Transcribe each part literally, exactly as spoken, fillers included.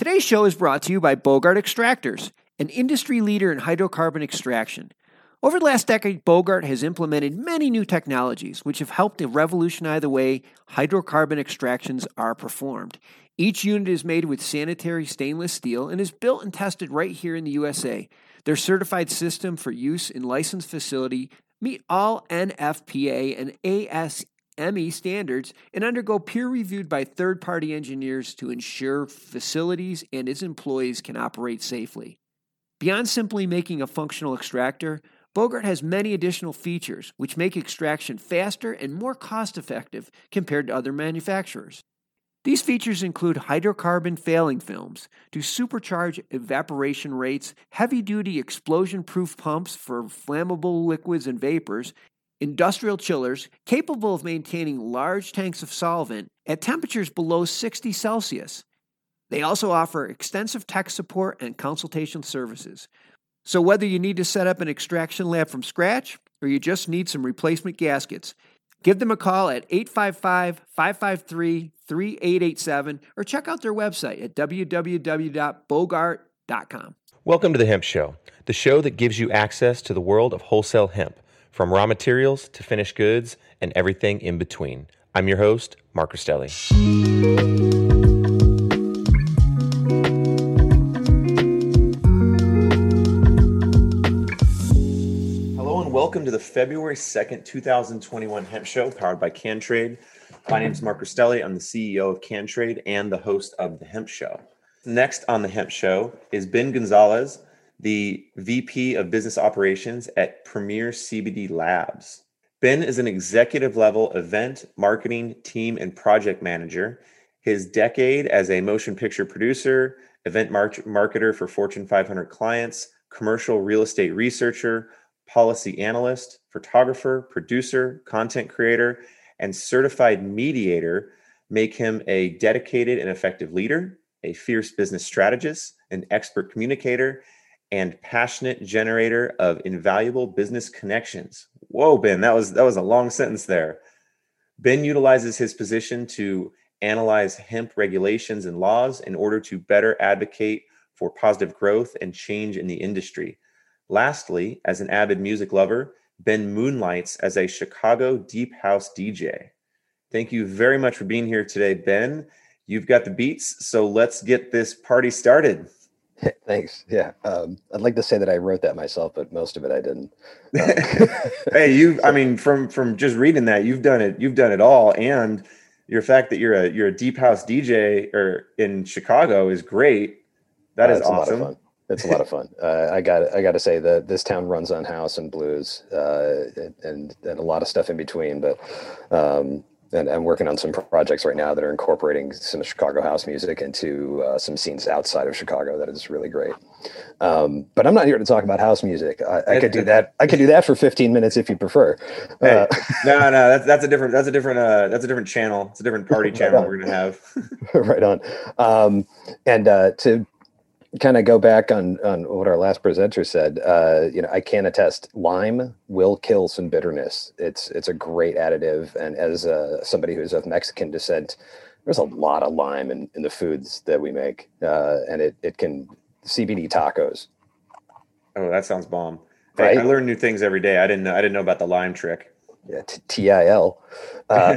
Today's show is brought to you by Bogart Extractors, an industry leader in hydrocarbon extraction. Over the last decade, Bogart has implemented many new technologies which have helped to revolutionize the way hydrocarbon extractions are performed. Each unit is made with sanitary stainless steel and is built and tested right here in the U S A. Their certified system for use in licensed facility meet all N F P A and A S M E standards and undergo peer reviewed by third-party engineers to ensure facilities and its employees can operate safely. Beyond simply making a functional extractor, Bogart has many additional features which make extraction faster and more cost-effective compared to other manufacturers. These features include hydrocarbon failing films to supercharge evaporation rates, heavy-duty explosion-proof pumps for flammable liquids and vapors, industrial chillers capable of maintaining large tanks of solvent at temperatures below sixty Celsius. They also offer extensive tech support and consultation services. So whether you need to set up an extraction lab from scratch or you just need some replacement gaskets, give them a call at eight five five, five five three, three eight eight seven or check out their website at w w w dot bogart dot com. Welcome to The Hemp Show, the show that gives you access to the world of wholesale hemp, from raw materials to finished goods and everything in between. I'm your host, Mark Rostelli. Welcome to the February second, twenty twenty-one Hemp Show, powered by CanTrade. My name is Mark Rostelli. I'm the C E O of CanTrade and the host of the Hemp Show. Next on the Hemp Show is Ben Gonzalez, the V P of Business Operations at Premier C B D Labs. Ben is an executive level event, marketing, team, and project manager. His decade as a motion picture producer, event mar- marketer for Fortune five hundred clients, commercial real estate researcher, policy analyst, photographer, producer, content creator, and certified mediator make him a dedicated and effective leader, a fierce business strategist, an expert communicator, and passionate generator of invaluable business connections. Whoa, Ben, that was that was a long sentence there. Ben utilizes his position to analyze hemp regulations and laws in order to better advocate for positive growth and change in the industry. Lastly, as an avid music lover, Ben moonlights as a Chicago deep house D J. Thank you very much for being here today, Ben. You've got the beats, so let's get this party started. Thanks. Yeah. Um, I'd like to say that I wrote that myself, but most of it I didn't. Um, hey, you, I mean, from, from just reading that, you've done it, you've done it all. And your fact that you're a, you're a deep house D J or in Chicago is great. That uh, is awesome. It's a lot of fun. Uh, I got I got to say that this town runs on house and blues uh, and and a lot of stuff in between. But um, and I'm working on some projects right now that are incorporating some Chicago house music into uh, some scenes outside of Chicago. That is really great. Um, but I'm not here to talk about house music. I, I could do that. I could do that for fifteen minutes if you prefer. Hey, uh, no, no, that's that's a different that's a different uh, that's a different channel. It's a different party channel right we're gonna have. Right on. Um, and uh, to. kind of go back on, on what our last presenter said, uh, you know, I can attest lime will kill some bitterness. It's, it's a great additive. And as uh, somebody who's of Mexican descent, there's a lot of lime in, in the foods that we make. Uh, and it, it can C B D tacos. Oh, that sounds bomb. Right? Hey, I learn new things every day. I didn't know, I didn't know about the lime trick. Yeah, T I L. Uh,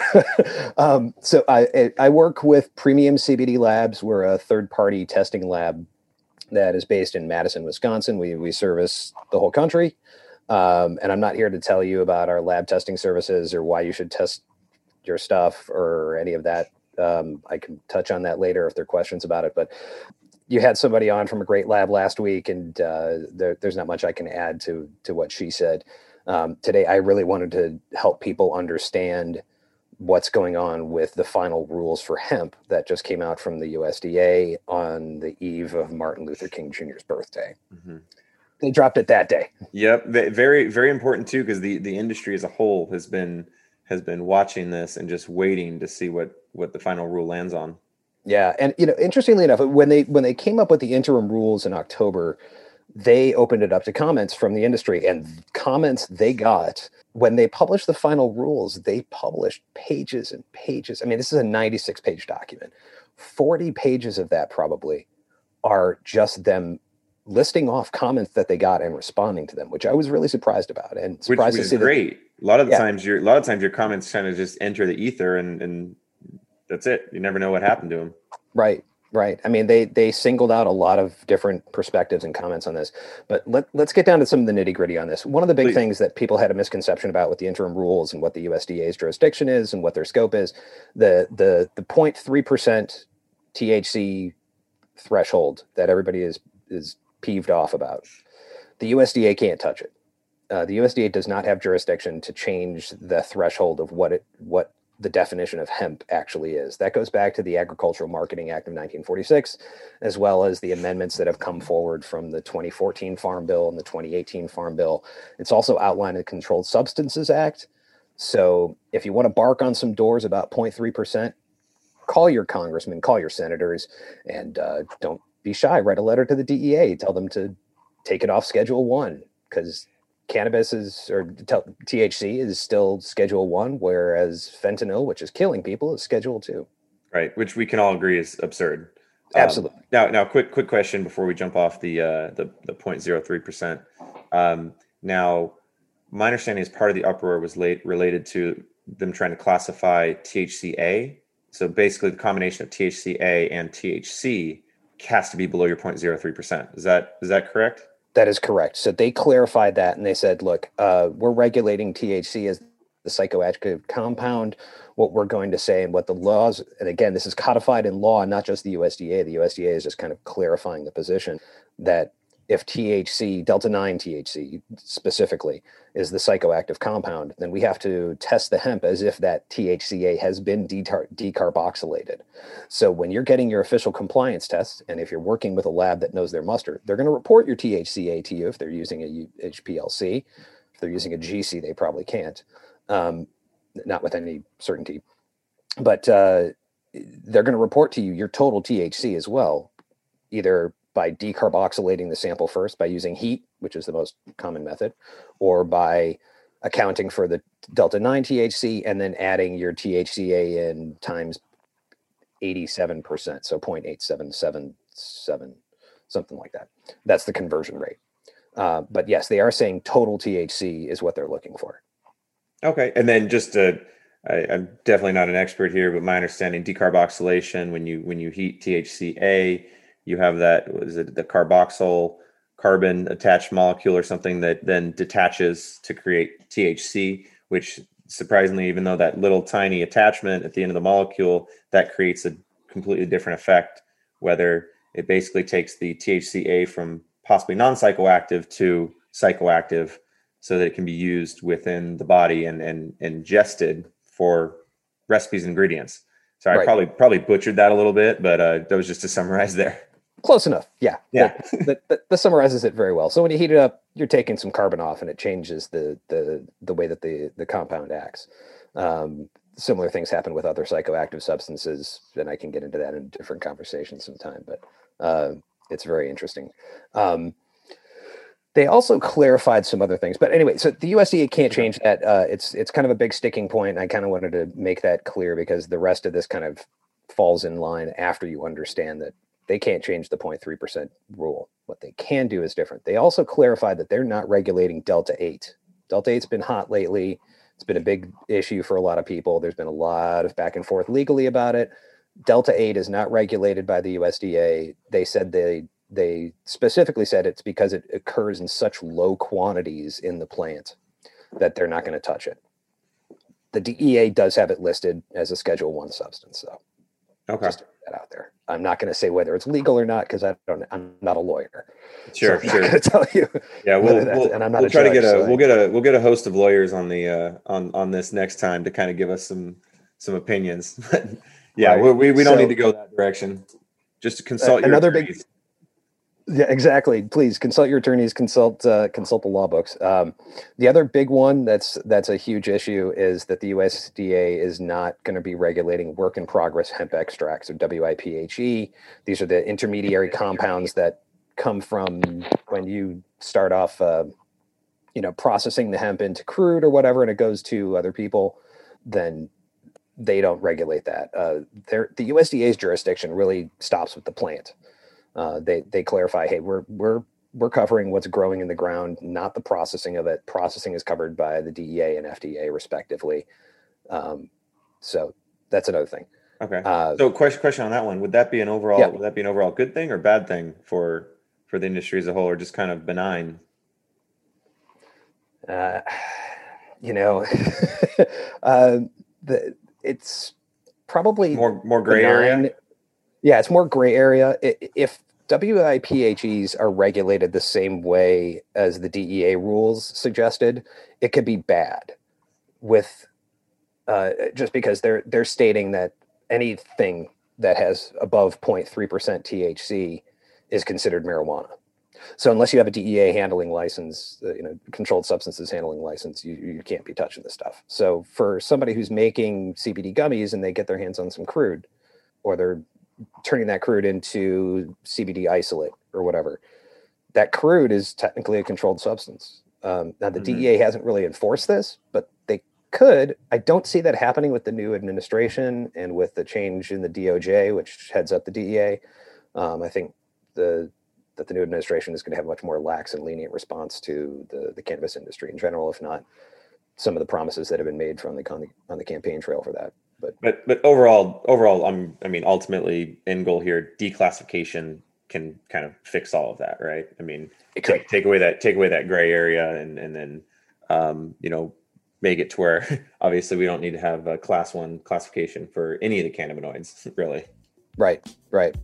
um, so I I work with Premium C B D Labs. We're a third-party testing lab that is based in Madison, Wisconsin. We we service the whole country, um, and I'm not here to tell you about our lab testing services or why you should test your stuff or any of that. Um, I can touch on that later if there are questions about it. But you had somebody on from a great lab last week, and uh, there, there's not much I can add to to what she said. Um, today, I really wanted to help people understand what's going on with the final rules for hemp that just came out from the U S D A on the eve of Martin Luther King Junior's birthday. Mm-hmm. They dropped it that day. Yep. Very, very important too, because the, the industry as a whole has been has been watching this and just waiting to see what, what the final rule lands on. Yeah. And, you know, interestingly enough, when they when they came up with the interim rules in October, they opened it up to comments from the industry, and comments they got when they published the final rules, they published pages and pages. I mean, this is a ninety-six page document forty pages of that probably are just them listing off comments that they got and responding to them, which I was really surprised about. And surprised which, which to see is great. That, a lot of the yeah. times your a lot of times your comments kind of just enter the ether and and that's it. You never know what happened to them. Right. Right. I mean, they they singled out a lot of different perspectives and comments on this, but let, let's get down to some of the nitty gritty on this. One of the big Please. things that people had a misconception about with the interim rules and what the U S D A's jurisdiction is and what their scope is, the the the zero point three percent T H C threshold that everybody is is peeved off about. The U S D A can't touch it. Uh, the U S D A does not have jurisdiction to change the threshold of what it what the definition of hemp actually is. That goes back to the Agricultural Marketing Act of nineteen forty-six, as well as the amendments that have come forward from the twenty fourteen Farm Bill and the twenty eighteen Farm Bill. It's also outlined in the Controlled Substances Act. So if you want to bark on some doors about zero point three percent, call your congressmen, call your senators, and uh, don't be shy. Write a letter to the D E A. Tell them to take it off Schedule One, because cannabis is, or T H C is still Schedule One, whereas fentanyl, which is killing people, is Schedule Two. Right, which we can all agree is absurd. Absolutely. Um, now, now, quick, quick question before we jump off the uh, the the zero point zero three percent. Um, now, my understanding is part of the uproar was late related to them trying to classify T H C A. So basically, the combination of T H C A and T H C has to be below your zero point zero three percent. Is that is that correct? That is correct. So they clarified that and they said, look, uh, we're regulating T H C as the psychoactive compound. What we're going to say and what the laws, and again, this is codified in law, not just the U S D A. The U S D A is just kind of clarifying the position that if T H C, Delta nine T H C specifically, is the psychoactive compound, then we have to test the hemp as if that T H C A has been detar- decarboxylated. So when you're getting your official compliance test, and if you're working with a lab that knows their muster, they're going to report your T H C A to you if they're using a H P L C. If they're using a G C, they probably can't, um, not with any certainty. But uh, they're going to report to you your total T H C as well, either by decarboxylating the sample first by using heat, which is the most common method, or by accounting for the Delta nine T H C and then adding your T H C A in times eighty-seven percent, so zero point eight seven seven seven, something like that. That's the conversion rate. Uh, but yes, they are saying total T H C is what they're looking for. Okay, and then just to, I, I'm definitely not an expert here, but my understanding, decarboxylation, when you when you heat T H C A, you have that, what is it, the carboxyl carbon attached molecule or something that then detaches to create T H C, which surprisingly, even though that little tiny attachment at the end of the molecule, that creates a completely different effect, whether it basically takes the T H C A from possibly non-psychoactive to psychoactive so that it can be used within the body and, and, and ingested for recipes and ingredients. So I Right. probably probably butchered that a little bit, but uh, that was just to summarize there. Close enough. Yeah. Yeah. that, that, that summarizes it very well. So when you heat it up, you're taking some carbon off and it changes the the the way that the, the compound acts. Um, similar things happen with other psychoactive substances, and I can get into that in a different conversation sometime, but uh, it's very interesting. Um, they also clarified some other things, but anyway, so the U S D A can't change that. Uh, it's it's kind of a big sticking point. I kind of wanted to make that clear because the rest of this kind of falls in line after you understand that they can't change the zero point three percent rule. What they can do is different. They also clarified that they're not regulating Delta eight. Delta eight's been hot lately. It's been a big issue for a lot of people. There's been a lot of back and forth legally about it. Delta eight is not regulated by the U S D A. They said they they specifically said it's because it occurs in such low quantities in the plant that they're not going to touch it. The D E A does have it listed as a Schedule One substance, though. Okay. Just to put that out there. I'm not going to say whether it's legal or not because I don't. I'm not a lawyer. Sure, so I'm sure. not going to tell you. Yeah, we'll, we'll, and I'm not we'll a try judge, to get a so we'll I, get a we'll get a host of lawyers on the uh, on on this next time to kind of give us some some opinions. yeah, Right. we we, we don't So- need to go that direction. Just to consult your another big- attorneys. Yeah, exactly. Please consult your attorneys, consult uh, consult the law books. Um, the other big one that's that's a huge issue is that the U S D A is not going to be regulating work in progress hemp extracts, or W I P H E. These are the intermediary compounds that come from when you start off, uh, you know, processing the hemp into crude or whatever, and it goes to other people. Then they don't regulate that. Uh, the U S D A's jurisdiction really stops with the plant. Uh, they they clarify, hey, we're we're we're covering what's growing in the ground, not the processing of it. Processing is covered by the D E A and F D A respectively. Um, so that's another thing. Okay. Uh, so question question on that one: would that be an overall yeah. would that be an overall good thing or bad thing for for the industry as a whole, or just kind of benign? Uh, you know, uh, the it's probably more more gray benign. area. Yeah, it's more gray area. If W I P H Es are regulated the same way as the D E A rules suggested, it could be bad. With uh, just because they're they're stating that anything that has above zero point three percent T H C is considered marijuana. So unless you have a D E A handling license, uh, you know, controlled substances handling license, you, you can't be touching this stuff. So for somebody who's making C B D gummies and they get their hands on some crude, or they're turning that crude into C B D isolate or whatever, that crude is technically a controlled substance. Um, now the mm-hmm. D E A hasn't really enforced this, but they could. I don't see that happening with the new administration and with the change in the D O J, which heads up the D E A. Um, I think the that the new administration is going to have a much more lax and lenient response to the, the cannabis industry in general, if not some of the promises that have been made from the on the, on the campaign trail for that. But but but overall, overall, I'm I mean, ultimately, end goal here, declassification can kind of fix all of that, right? I mean, take, take away that take away that gray area, and and then um, you know, make it to where obviously we don't need to have a class one classification for any of the cannabinoids, really. Right, right.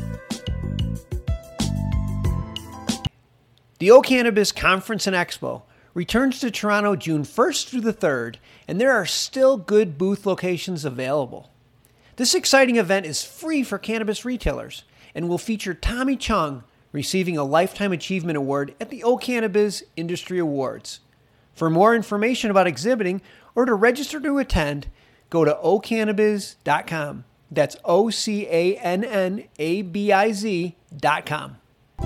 The O Cannabis Conference and Expo returns to Toronto June first through the third, and there are still good booth locations available. This exciting event is free for cannabis retailers and will feature Tommy Chung receiving a Lifetime Achievement Award at the O Cannabis Industry Awards. For more information about exhibiting or to register to attend, go to o cannabiz dot com. That's O C A N N A B I Z dot com.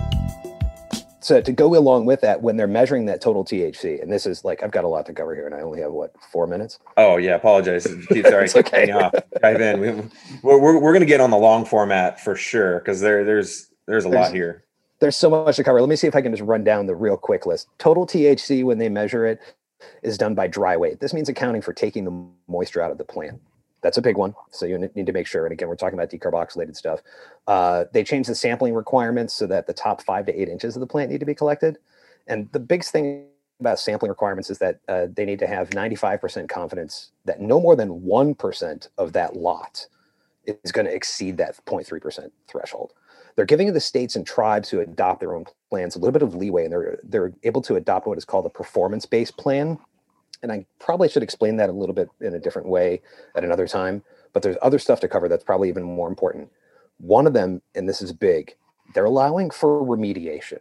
So to go along with that, when they're measuring that total T H C, and this is like, I've got a lot to cover here and I only have, what, four minutes? Oh, yeah. Apologize. Sorry. It's okay. Off. Dive in. We, we're we're, we're going to get on the long format for sure, because there, there's there's a there's, lot here. There's so much to cover. Let me see if I can just run down the real quick list. Total T H C, when they measure it, is done by dry weight. This means accounting for taking the moisture out of the plant. That's a big one. So you need to make sure. And again, we're talking about decarboxylated stuff. Uh, they changed the sampling requirements so that the top five to eight inches of the plant need to be collected. And the biggest thing about sampling requirements is that uh, they need to have ninety-five percent confidence that no more than one percent of that lot is going to exceed that zero point three percent threshold. They're giving the states and tribes who adopt their own plans a little bit of leeway, and they're they're able to adopt what is called a performance-based plan. And I probably should explain that a little bit in a different way at another time, but there's other stuff to cover that's probably even more important. One of them, and this is big, they're allowing for remediation.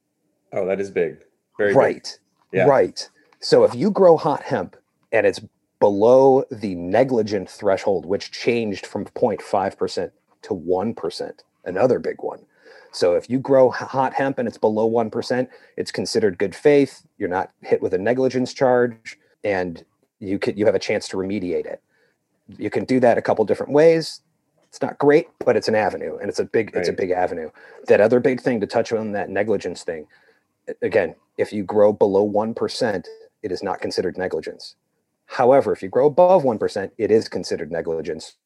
Oh, that is big. Very right. big. Yeah. Right. So if you grow hot hemp and it's below the negligent threshold, which changed from zero point five percent to one percent, another big one. So if you grow hot hemp and it's below one percent, it's considered good faith. You're not hit with a negligence charge, and you could you have a chance to remediate it. You can do that a couple different ways. It's not great, but it's an avenue, and it's a big right. it's a big avenue. That other big thing to touch on, that negligence thing. Again, if you grow below one percent, it is not considered negligence. However, if you grow above one percent, it is considered negligence.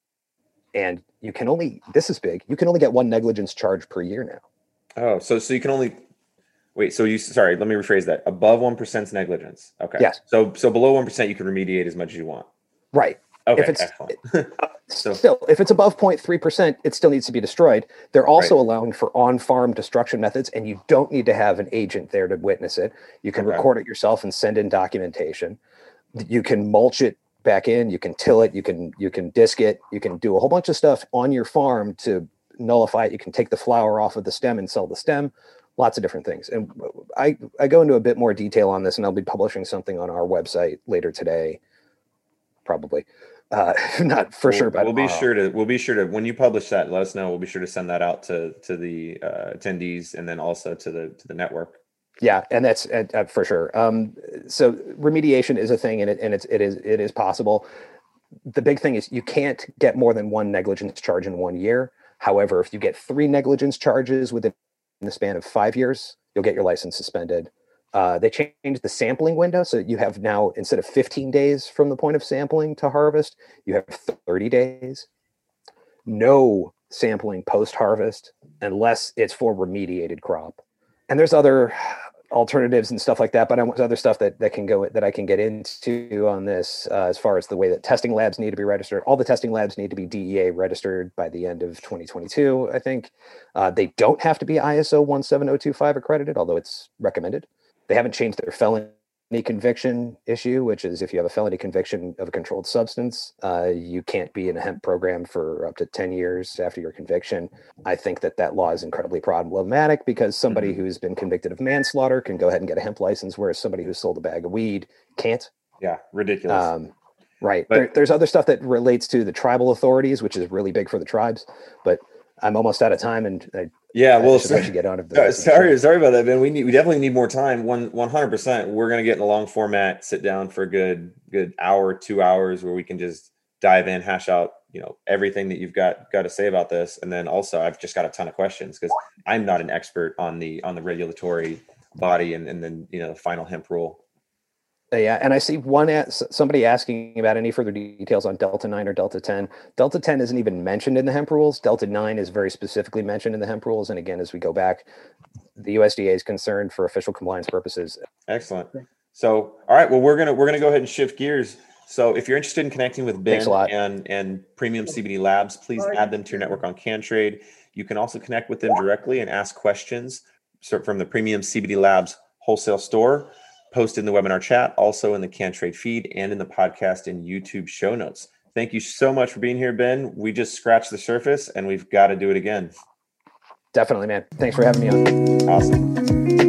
And you can only, this is big, you can only get one negligence charge per year now. Oh, so so you can only, wait, so you, sorry, let me rephrase that. Above one percent is negligence. Okay. Yes. So so below one percent, you can remediate as much as you want. Right. Okay, if it's, excellent. uh, so, still, if it's above zero point three percent, it still needs to be destroyed. They're also right. allowing for on-farm destruction methods, and you don't need to have an agent there to witness it. You can okay. record it yourself and send in documentation. You can mulch it back in, you can till it, you can you can disc it, you can do a whole bunch of stuff on your farm to nullify it. You can take the flower off of the stem and sell the stem. Lots of different things. And I, I go into a bit more detail on this, and I'll be publishing something on our website later today, probably. Uh, not for we'll, sure, but we'll be sure to we'll be sure to when you publish that, let us know. We'll be sure to send that out to to the uh, attendees, and then also to the to the network. Yeah, and that's uh, for sure. Um, so remediation is a thing, and it and it's it is it is possible. the big thing is you can't get more than one negligence charge in one year. However, if you get three negligence charges within the span of five years, you'll get your license suspended. Uh, they changed the sampling window. So you have now, instead of fifteen days from the point of sampling to harvest, you have thirty days. No sampling post-harvest unless it's for remediated crop. And there's other alternatives and stuff like that, but I want other stuff that, that can go that I can get into on this uh, as far as the way that testing labs need to be registered. All the testing labs need to be D E A registered by the end of twenty twenty-two, I think. Uh, they don't have to be I S O one seven zero two five accredited, although it's recommended. They haven't changed their felony conviction issue, which is if you have a felony conviction of a controlled substance, uh, you can't be in a hemp program for up to ten years after your conviction. I think that that law is incredibly problematic because somebody mm-hmm. who's been convicted of manslaughter can go ahead and get a hemp license, whereas somebody who sold a bag of weed can't. Yeah, ridiculous. Um, right. But, there, there's other stuff that relates to the tribal authorities, which is really big for the tribes, but I'm almost out of time, and I, yeah, well, I should sorry, get on. Uh, sorry, sorry about that, Ben. We need, we definitely need more time. One, one hundred percent. We're gonna get in a long format, sit down for a good, good hour, two hours, where we can just dive in, hash out, you know, everything that you've got got to say about this, and then also I've just got a ton of questions because I'm not an expert on the on the regulatory body and and then you know the final hemp rule. Yeah, and I see one somebody asking about any further details on Delta nine or Delta ten. Delta ten isn't even mentioned in the hemp rules. Delta nine is very specifically mentioned in the hemp rules. And again, as we go back, the U S D A is concerned for official compliance purposes. Excellent. So, all right, well, we're gonna we're gonna go ahead and shift gears. So, if you're interested in connecting with Ben and and Premium C B D Labs, please add them to your network on CanTrade. You can also connect with them directly and ask questions from the Premium C B D Labs wholesale store. Posted in the webinar chat, also in the CanTrade feed and in the podcast and YouTube show notes. Thank you so much for being here, Ben. We just scratched the surface and we've got to do it again. Definitely, man. Thanks for having me on. Awesome.